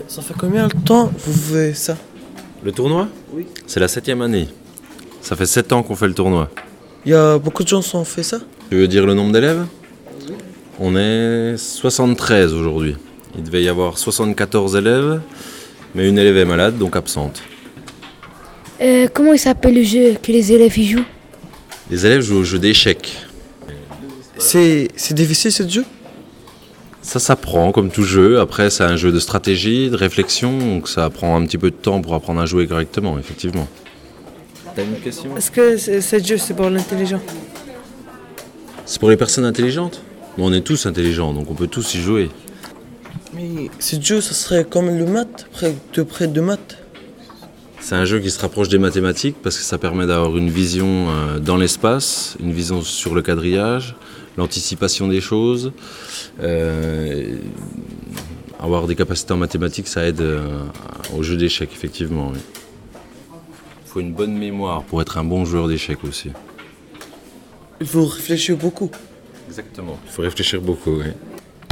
Ça fait combien de temps vous faites ça? Le tournoi? Oui. C'est la 7e année. Ça fait 7 ans qu'on fait le tournoi. Il y a beaucoup de gens qui ont fait ça? Tu veux dire le nombre d'élèves? Oui. On est 73 aujourd'hui. Il devait y avoir 74 élèves, mais une élève est malade, donc absente. Comment il s'appelle le jeu que les élèves y jouent? Les élèves jouent au jeu d'échecs. C'est difficile ce jeu? Ça s'apprend comme tout jeu. Après, c'est un jeu de stratégie, de réflexion, donc ça prend un petit peu de temps pour apprendre à jouer correctement, effectivement. T'as une question? Est-ce que ce jeu c'est pour l'intelligent? C'est pour les personnes intelligentes? Mais on est tous intelligents, donc on peut tous y jouer. Mais ce jeu, ça serait comme le maths, près de maths. C'est un jeu qui se rapproche des mathématiques parce que ça permet d'avoir une vision dans l'espace, une vision sur le quadrillage, l'anticipation des choses. Avoir des capacités en mathématiques, ça aide au jeu d'échecs, effectivement. Oui. Il faut une bonne mémoire pour être un bon joueur d'échecs aussi. Il faut réfléchir beaucoup. Exactement. Il faut réfléchir beaucoup, oui.